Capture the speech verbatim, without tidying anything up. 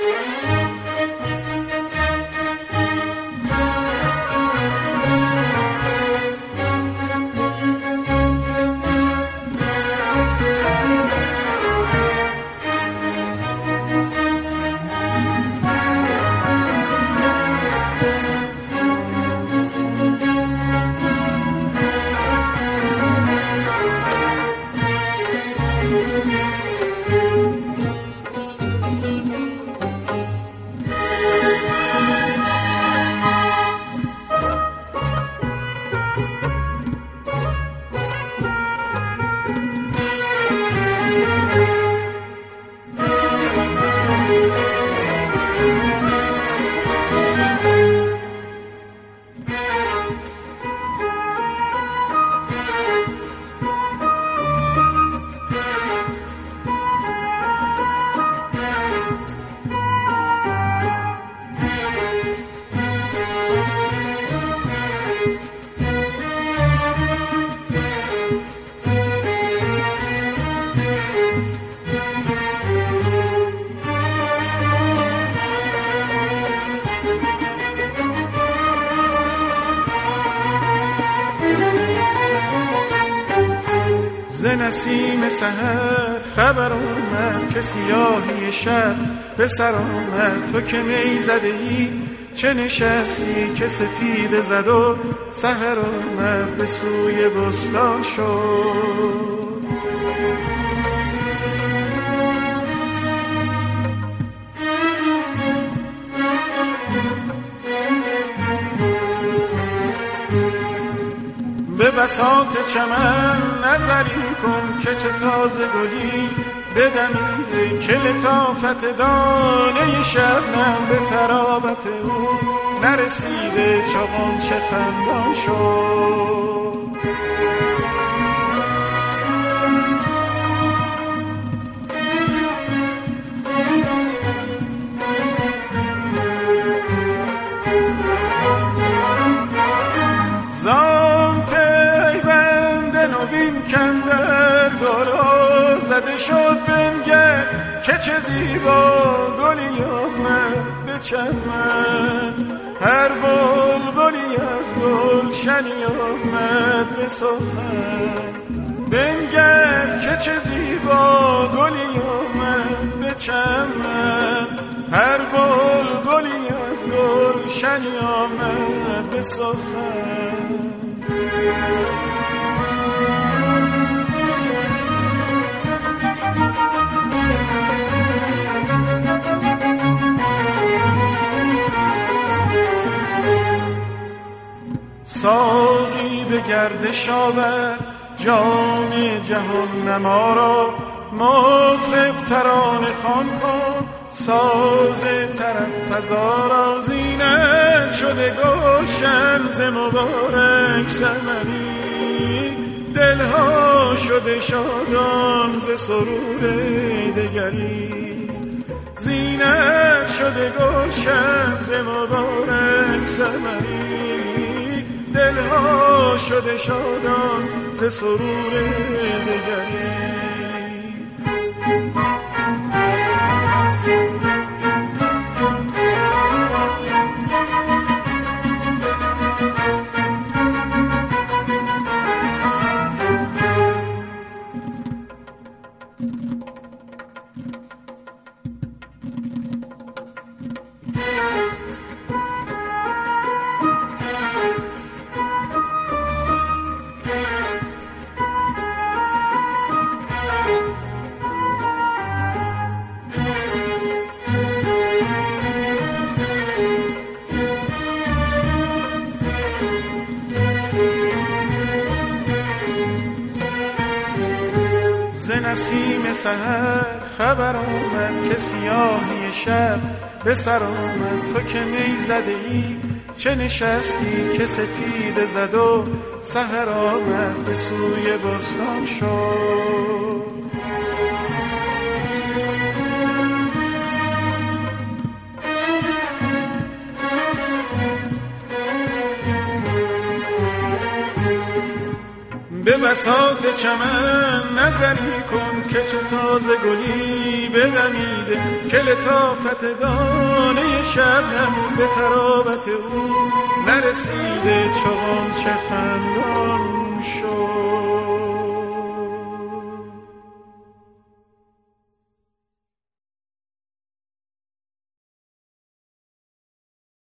نسیم سحر خبر اومد که سیاهی شب به سر آمد. تو که می زده ای چه نشستی که سپیده زد و سحر آمد به سوی بستان شد. به بساط چمن نظری کن که چه تازه گلی بدمیده، که لطافت دانه شبنم به طراوت او نرسیده، چون چه خندان شد. کندر دارا زده شد بنگر که چه زیبا گلی آمد به چمن. هر بلبلی از گلشنی آمد به سخن. بنگر که چه زیبا گلی آمد به چمن. هر بلبلی از گلشنی آمد به سخن. ساقی به گردش آور جام جهان نما را، مطرب ترانه خوان کن ساز طرب فزا را. زینت شده گلشن ز مبارک ثمری، دلها شده شادان ز سرور دگری. زینت شده گلشن ز مبارک ثمری، دلها شده شادان ز سرور دگری. نسیم سحر خبر آمد که سیاهی شب به سر آمد. تو که می زده ای چه نشستی که سپیده زد و سحر آمد به سوی بستان شد. به بساط چمن نظری کن که چه تازه گلی بدمیده که لطافت دانه شبنم به ترابت او نرسیده چون چه خندان